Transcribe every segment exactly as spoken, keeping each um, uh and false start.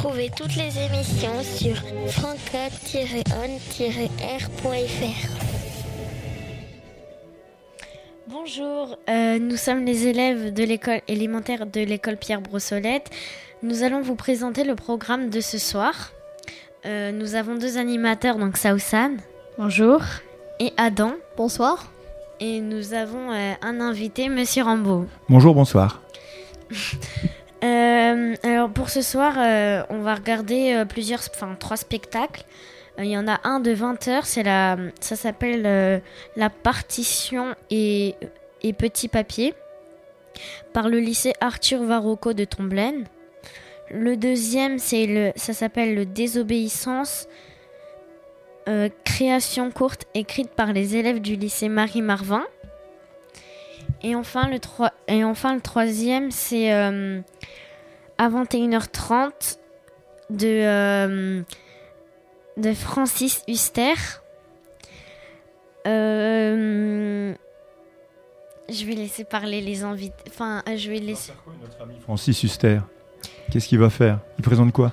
Retrouvez toutes les émissions sur franca tiret on tiret r point f r. Bonjour, euh, nous sommes les élèves de l'école élémentaire de l'école Pierre Brossolette. Nous allons vous présenter le programme de ce soir. Euh, nous avons deux animateurs, donc Saousan. Bonjour. Et Adam. Bonsoir. Et nous avons euh, un invité, Monsieur Rambaud. Bonjour, bonsoir. euh, alors pour ce soir, euh, on va regarder euh, plusieurs, enfin trois spectacles. Il euh, y en a un de vingt heures, c'est la, ça s'appelle euh, La partition et, et Petit Papier, par le lycée Arthur Varocco de Tomblaine. Le deuxième, c'est le, ça s'appelle le Désobéissance, euh, création courte écrite par les élèves du lycée Marie-Marvin. Et enfin le, tro- et enfin, le troisième, c'est euh, à vingt et une heures trente de... Euh, de Francis Huster. Euh, je vais laisser parler les invités. Enfin, je vais laisser. Quoi, notre ami Francis Huster, qu'est-ce qu'il va faire? Il présente quoi?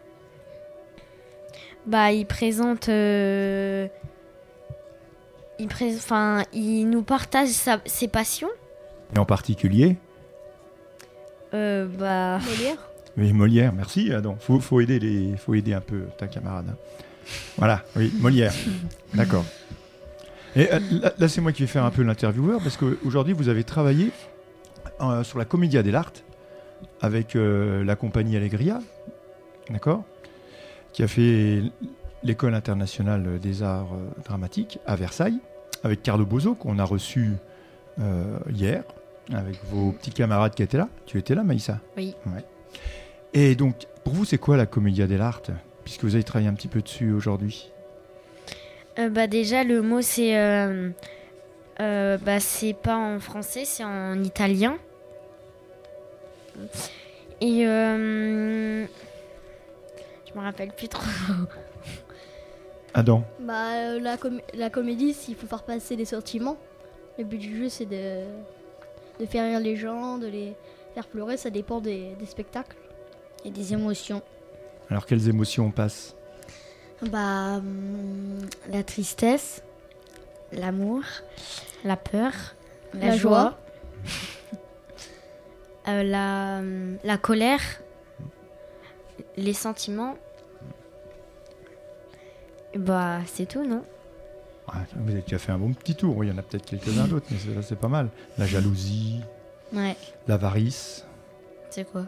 Bah, il présente. Euh, il pré... Enfin, il nous partage sa... ses passions. Et en particulier euh, Bah. Molière. Oui, Molière. Merci, Adam. Faut, faut aider les, faut aider un peu ta camarade. Voilà, oui, Molière. D'accord. Et euh, là, là, c'est moi qui vais faire un peu l'intervieweur parce qu'aujourd'hui, vous avez travaillé euh, sur la Commedia dell'arte avec euh, la compagnie Allegria, d'accord, qui a fait l'école internationale des arts euh, dramatiques à Versailles, avec Carlo Bozo, qu'on a reçu euh, hier, avec vos petits camarades qui étaient là. Tu étais là, Maïssa? Oui. Ouais. Et donc, pour vous, c'est quoi la Commedia dell'arte, puisque vous avez travaillé un petit peu dessus aujourd'hui? euh, Bah déjà, le mot, c'est... Euh, euh, bah, c'est pas en français, c'est en italien. Et... Euh, je me rappelle plus trop. Adam? Bah, euh, la, com- la comédie, il faut faire passer des sentiments. Le but du jeu, c'est de, de faire rire les gens, de les faire pleurer. Ça dépend des, des spectacles et des émotions. Alors, quelles émotions on passe? Bah, hum, la tristesse, l'amour, la peur, la, La joie, euh, la, hum, la colère, les sentiments. Et bah, c'est tout, non? Ah, vous avez déjà fait un bon petit tour. Oui, il y en a peut-être quelques-uns d'autres, mais c'est, là, c'est pas mal. La jalousie, Ouais. l'avarice. C'est quoi?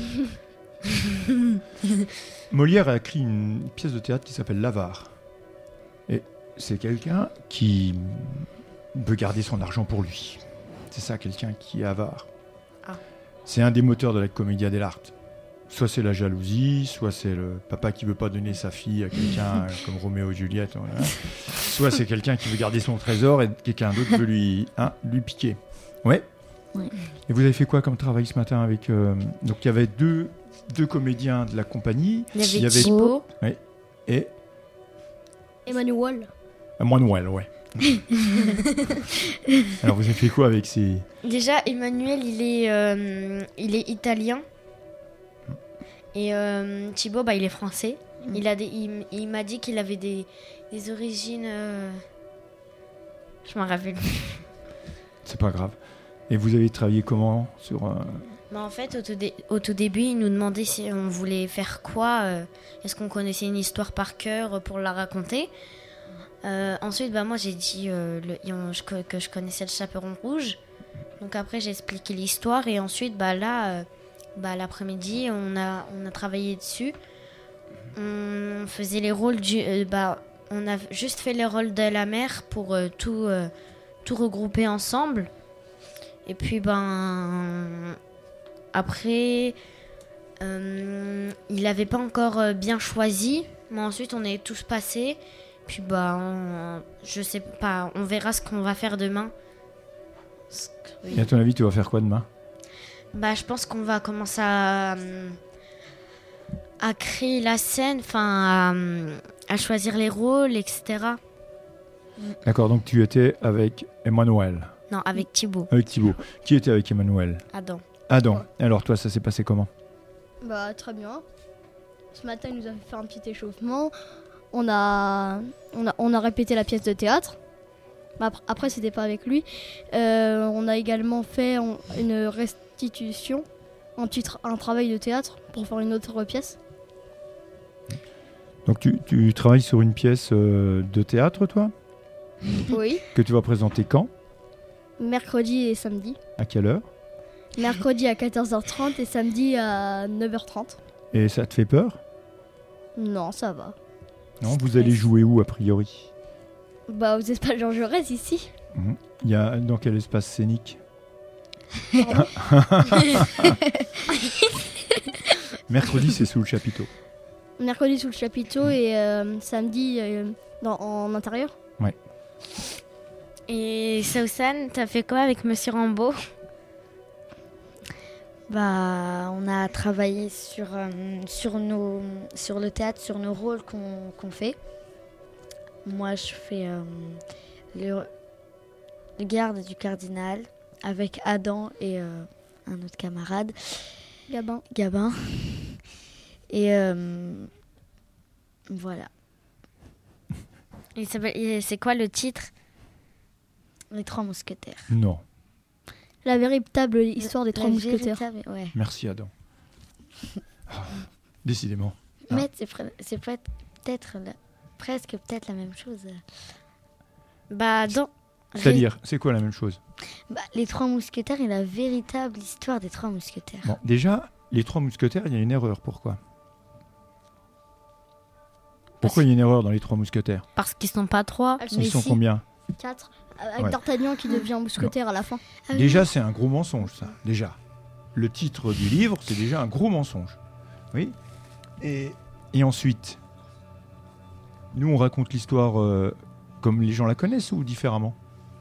Molière a écrit une pièce de théâtre qui s'appelle L'Avare. Et c'est quelqu'un qui veut garder son argent pour lui. C'est ça, quelqu'un qui est avare. Ah. C'est un des moteurs de la Commedia dell'arte. Soit c'est la jalousie, soit c'est le papa qui veut pas donner sa fille à quelqu'un comme Roméo et Juliette. Voilà. Soit c'est quelqu'un qui veut garder son trésor et quelqu'un d'autre veut lui, hein, lui piquer. Ouais. Ouais. Et vous avez fait quoi comme travail ce matin avec euh, donc il y avait deux deux comédiens de la compagnie. Il y avait, Il y avait- Thibaut. Et Emmanuel. Manuel, ouais. Alors vous avez fait quoi avec ces... Déjà, Emmanuel, il est, euh, il est italien. Et euh, Thibaut, bah, il est français. Mm. Il, a des, il, il m'a dit qu'il avait des, des origines... euh, Je m'en rappelle plus. C'est pas grave. Et vous avez travaillé comment sur un... Bah, en fait, au tout, dé- au tout début, il nous demandait si on voulait faire quoi. euh, Est-ce qu'on connaissait une histoire par cœur pour la raconter. Euh, ensuite, bah, moi, j'ai dit euh, le, on- je co- que je connaissais le Chaperon Rouge. Donc après, j'ai expliqué l'histoire. Et ensuite, bah, là, euh, bah, l'après-midi, on a, on a travaillé dessus. On faisait les rôles du... euh, bah, on a juste fait les rôles de la mère pour euh, tout, euh, tout regrouper ensemble. Et puis, ben... Après, euh, il n'avait pas encore euh, bien choisi, mais ensuite on est tous passés. Puis bah, on, je sais pas, on verra ce qu'on va faire demain. Ce que- oui. Et à ton avis, tu vas faire quoi demain? Bah, je pense qu'on va commencer à, à créer la scène, enfin, à, à choisir les rôles, et cetera. D'accord, donc tu étais avec Emmanuel. Non, avec Thibaut, Avec Thibaut. Qui était avec Emmanuel? Adam. Adam. Alors toi, ça s'est passé comment? Bah, très bien. ce matin, il nous a fait faire un petit échauffement. On a, on a, on a répété la pièce de théâtre. Après, après c'était pas avec lui. Euh, on a également fait on, une restitution, un, titre, un travail de théâtre pour faire une autre pièce. Donc tu, tu travailles sur une pièce euh, de théâtre, toi, Oui. que tu vas présenter quand? Mercredi et samedi. À quelle heure? Mercredi à quatorze heures trente et samedi à neuf heures trente. Et ça te fait peur? Non, ça va. Non, vous allez jouer où a priori? Bah, aux espaces Jean Jaurès ici. Mhm. Il y a dans quel espace scénique? Mercredi, c'est sous le chapiteau. Mercredi sous le chapiteau et euh, samedi euh, dans, en intérieur. Ouais. Et Sausan, t'as fait quoi avec Monsieur Rambo? Bah, on a travaillé sur, euh, sur, nos, sur le théâtre, sur nos rôles qu'on qu'on fait. Moi, je fais euh, le, le garde du cardinal avec Adam et euh, un autre camarade, Gabin. Gabin. Et euh, voilà. Il s'appelle- il- C'est quoi le titre? Les trois mousquetaires. Non. La véritable histoire des La trois mousquetaires. véritable- ouais. Merci Adam. Ah, décidément. Ah. Mais c'est pre- c'est peut- peut-être la- presque peut-être la même chose. Bah, dans. C'est-à-dire, c'est quoi la même chose? Bah, les trois mousquetaires et la véritable histoire des trois mousquetaires. Bon, déjà, les trois mousquetaires, il y a une erreur. Pourquoi? Pourquoi il y a une erreur dans les trois mousquetaires? Parce qu'ils sont pas trois. Elles Ils Mais sont si. combien? quatre. Avec Ouais. D'Artagnan qui devient mousquetaire à la fin. Ah oui. Déjà, c'est un gros mensonge, ça. Déjà. Le titre du livre, c'est déjà un gros mensonge. Oui. Et, et ensuite, nous, on raconte l'histoire euh, comme les gens la connaissent ou différemment?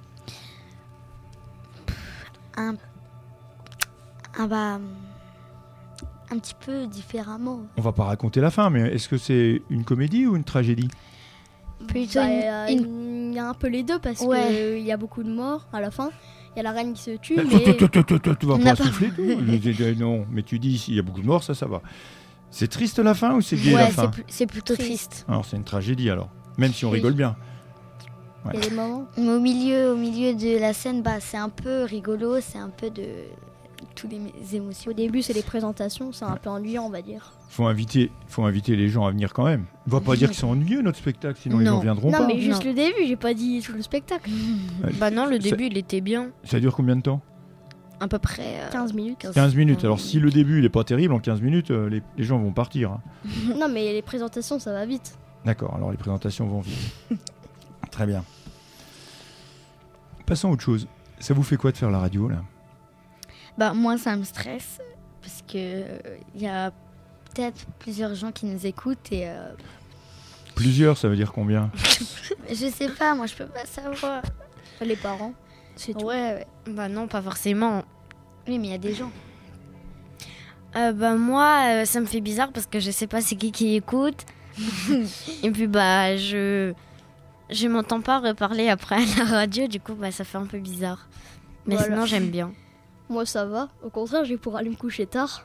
Un, un, bah, un petit peu différemment. On va pas raconter la fin, mais est-ce que c'est une comédie ou une tragédie? Plutôt Bah, une- euh, une- Il y a un peu les deux parce Ouais. qu'il y a beaucoup de morts à la fin. Il y a la reine qui se tue. Toi, Mais... toi, toi, toi, toi, tu vas On pas n'a pas- souffler tout. Je dis, Non, mais tu dis s'il y a beaucoup de morts, ça, ça va. C'est triste la fin ou c'est gai la Ouais, fin? c'est, pl- c'est plutôt Triste. triste. Alors c'est une tragédie alors, même si on Oui. rigole bien. Il y a des moments. Mais au milieu, au milieu de la scène, bah, c'est un peu rigolo, c'est un peu de toutes les mé- émotions. Au début, c'est les présentations. C'est un peu ennuyant, on va dire. Faut inviter, faut inviter les gens à venir quand même. On va pas dire que c'est ennuyeux notre spectacle, sinon les Non. gens viendront Non, pas. mais juste Non. le début. J'ai pas dit tout le spectacle. Bah, non, le Ça- début, il était bien. Ça dure combien de temps? À peu près. euh, quinze minutes. quinze minutes. Alors si le début il est pas terrible, en quinze minutes, euh, les, les gens vont partir. hein. Non, mais les présentations, ça va vite. D'accord, alors les présentations vont vite. Très bien. Passons à autre chose. Ça vous fait quoi de faire la radio là? Bah, moi, ça me stresse parce que il y a peut-être plusieurs gens qui nous écoutent et euh, Plusieurs, ça veut dire combien? je sais pas, moi, je peux pas savoir. Les parents, c'est tout. Ouais, ouais. Bah, non, pas forcément. Oui, mais il y a des gens. Euh, bah, moi, euh, ça me fait bizarre parce que je sais pas c'est qui qui écoute. Et puis, bah, je. Je m'entends pas reparler après à la radio, du coup, bah, ça fait un peu bizarre. Mais Voilà. sinon, j'aime bien. Moi, ça va. Au contraire, je vais pouvoir aller me coucher tard.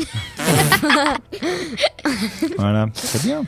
Voilà, très bien.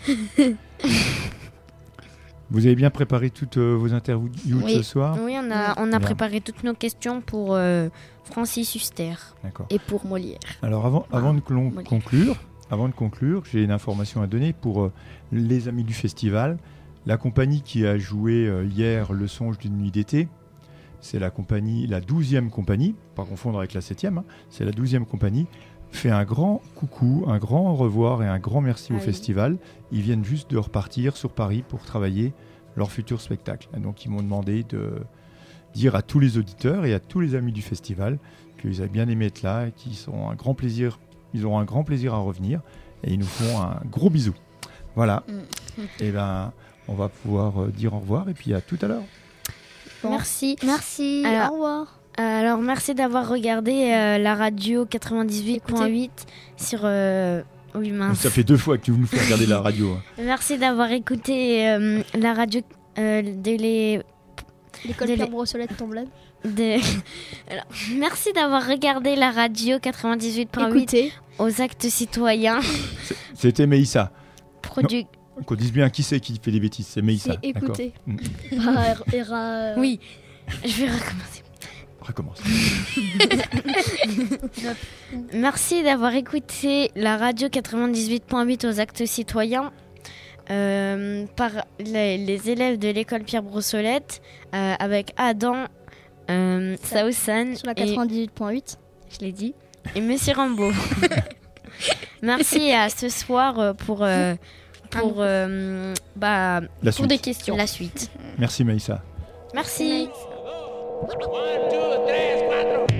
Vous avez bien préparé toutes euh, vos interviews de Oui. ce soir? Oui, on a, on a Bien. préparé toutes nos questions pour euh, Francis Huster. D'accord. Et pour Molière. Alors avant, avant de clon- Molière. conclure, avant de conclure, j'ai une information à donner pour euh, les amis du festival. La compagnie qui a joué euh, hier Le Songe d'une nuit d'été, c'est la compagnie, la douzième compagnie, pas confondre avec la septième, hein, c'est la douzième compagnie, fait un grand coucou, un grand au revoir et un grand merci Ah au oui. festival. Ils viennent juste de repartir sur Paris pour travailler leur futur spectacle. Et donc ils m'ont demandé de dire à tous les auditeurs et à tous les amis du festival qu'ils avaient bien aimé être là et qu'ils auront un grand plaisir, ils auront un grand plaisir à revenir et ils nous font un gros bisou. Voilà. Mm. Et ben on va pouvoir euh, dire au revoir et puis à tout à l'heure. Bon. Merci. Merci. Alors- Au revoir. Euh, Alors, merci d'avoir regardé euh, la radio quatre-vingt-dix-huit point huit sur. euh, Oui, mince. Ça fait deux fois que tu nous fais regarder la radio. hein. Merci d'avoir écouté euh, la radio. euh, de les... L'école De Pierre l'é- Brossolette Tomblaine. de- Alors, merci d'avoir regardé la radio quatre-vingt-dix-huit point huit Écoutez, aux actes citoyens. C'était Meïssa. Produ... Qu'on dise bien qui c'est qui fait des bêtises. C'est Meïssa. c'est D'accord. écoutez. Mm. Bah, er- era- Oui, je vais recommencer. Recommence. Merci d'avoir écouté la radio quatre-vingt-dix-huit point huit aux actes citoyens euh, par les, les élèves de l'école Pierre Brossolette euh, avec Adam, euh, Saosan Sur la et, quatre-vingt-dix-huit point huit. je l'ai dit, et Monsieur Rambo. Merci à ce soir euh, pour, euh, pour, euh, bah, La pour suite. des questions. La suite. Merci Meïssa. Merci. One, two, tres, cuatro.